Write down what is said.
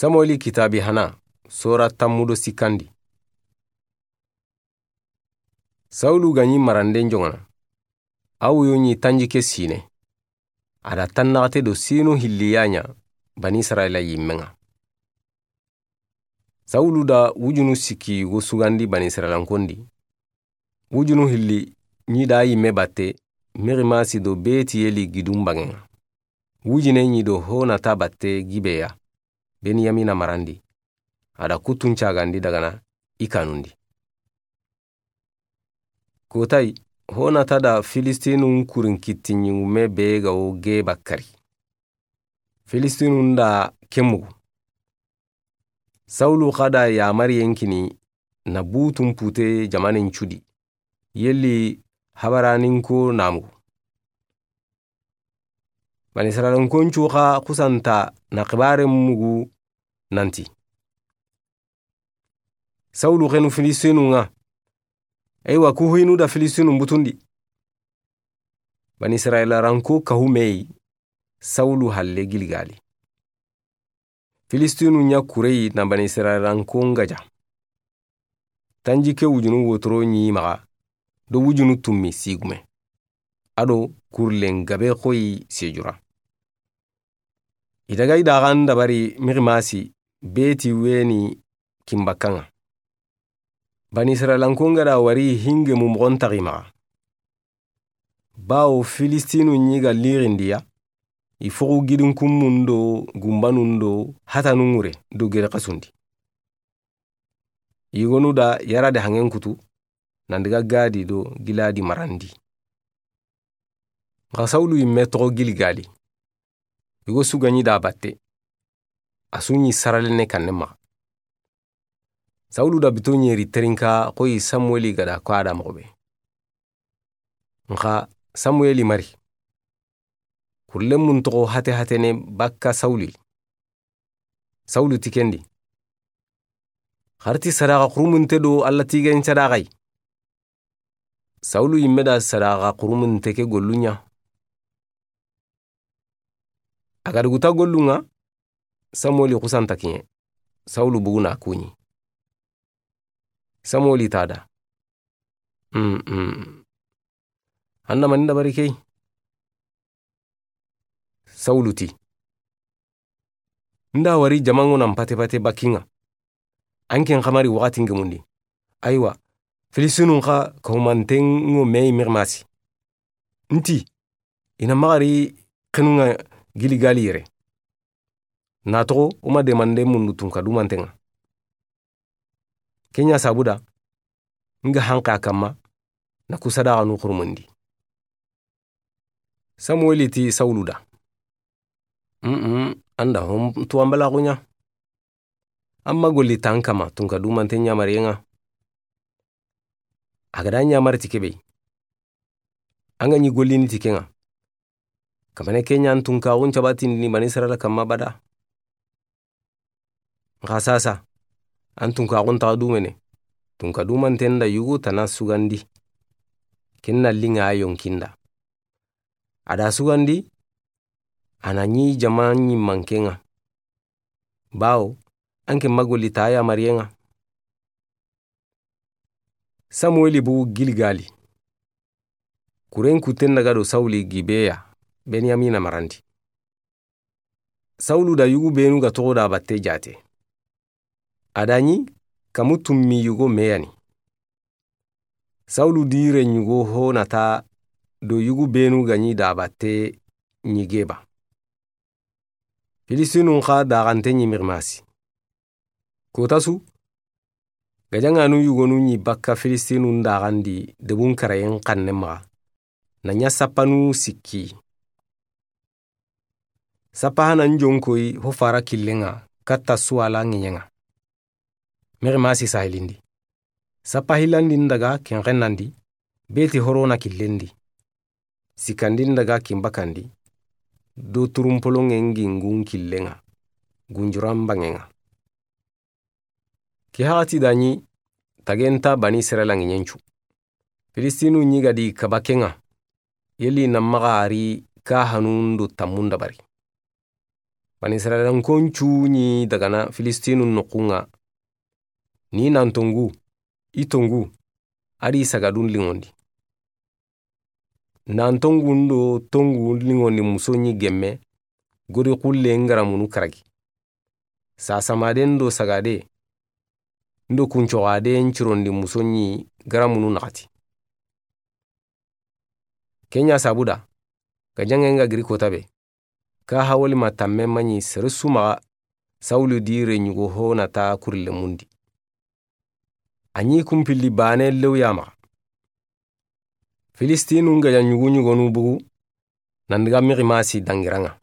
Samueli kitabi hana sura tammudo sikandi. Saulu ganyi maranden jongana. Awu yonyi tanji ke sine. Ada tannagate do sinu hilliyanya bani Israela yimmenga. Saulu da wujunu siki go sugandi bani Israela nkondi. Wujunu hilli nyi da yimme batte mirimasi do beti yeli gidumbangenga. Wujine nyi do hona ta batte gibeya. Benyamina marandi. Ada kutunchagandi dagana ikanundi. Kotai hona tada Filistinun kurinkiti nyume bega o ge bakari. Filistinun da kemugu. Saulu kada ya mari yenkini na butun pute jamanin chudi. Yeli habaraninko namugu. Bani Israel konchuka kusanta na kibare mugu nanti. Saulu genu Filistinunga. Ewa kuhuinu da Filistinun butundi. Bani Israel ranko kahumei Saulu halle Gilgali. Filistinun nya kurei na Bani Israel ranko ngaja. Tanjike wujunu wotro nyi maga. Do wujunu tummi sigume. Ado kurlen gabe koi sejura. Idaga idagan dabari mirimasi beti weni kimbakanga. Bani Israel ngada wari hinge mumgontagi maga. Bao Filistinu nyiga lirindia, ifogu gidun kumundo, gumbanundo, hatanungure do gere kasundi. Igonu da yarade hangen kutu, nandiga gadi do giladi marandi. Saulu imetro Gilgali. Igo suganyi da batte. Asunyi saralene kanema. Saulu da bitonye riterinka koi Samueli gada kwa ada mobe. Nka Samueli mari. Kurle muntoko hate bakka Sauli. Saulu tikendi. Harti sadaqa kurumunte do alla tigen sadaqai. Saulu imeda sadaqa kurumunte ke gollunya. Agaduguta gollunga, Samueli kusanta kinye. Saulu buguna kunyi. Samueli tada. Anna maninda barikei. Saulu ti. Nda wari jamango na mpate bakinga. Anken khamari wakati ngemundi. Aywa, Filistinu nka kaumantengo mei mirmasi. Nti, ina magari kenunga Gilgali yere. Natoko uma demande mundu tunkadu mantenga. Kenya sabuda nga hanka kama na kusadaga nukurumundi. Samueli ti Saulu da. Anda tuambala kunya. Amma goli tankama tunkadu mantenya marienga. Agadanya marti kebe. Anga nyi goli ni tikenga. Kamane Kenya antunka unchabati ni Bani Israel kama bada. Nga sasa antunka unta dumene. Tunka dumantenda yugo tana sugandi. Kenna linga ayon kinda. Ada sugandi ananyi jamanyi mankenga. Bao anke magoli taya marienga. Samueli bu Gilgali. Kuren kutenda gado Sauli Gibeya. Benyamina marandi. Saulu da yugo benu gatoro da batte jate. Adanyi kamutummi yugo meyani. Saulu dire yugo ho nata do yugo benu ganyi da batte nyigeba. Filistinu nka da gante nyimirmasi. Kotasu, gajanga anu yugo nunyi baka Filistinu nda gandi debun karayen kanema. Nanya sapanu siki. Sapahana njonkoi ho fara killenga katta suala ngenyenga. Mirmasi sahilindi. Sapahilandi ndaga kenrenandi, beti horona killendi. Sikandi ndaga kimbakandi, do turumpolongengi ngun killenga, gunjurambangenga. Kihati danyi, tagenta Bani Israel ngenyenchu. Filistinu nyiga di kabakenga, yeli namaga ari kahanundo tamunda bari. bani israel konchu ni dagana filistinu nukunga ni nantongu itongu ari sagadun lingondi nantongu ndo tongu lingondi musonyi gemme gori kulle ngaramunu karagi sasamade ndo sagade ndo kunchogade nchirondi musonyi garamunu nakati Kenya sabuda gajangenga giri kotabe ka hawali matamme manyi sersuma sawlu dire nyugo ho nata kurle mundi anyi kumpili bane lewyama Filistinu ngaja nyugo nu bugu nandiga miri masi dangiranga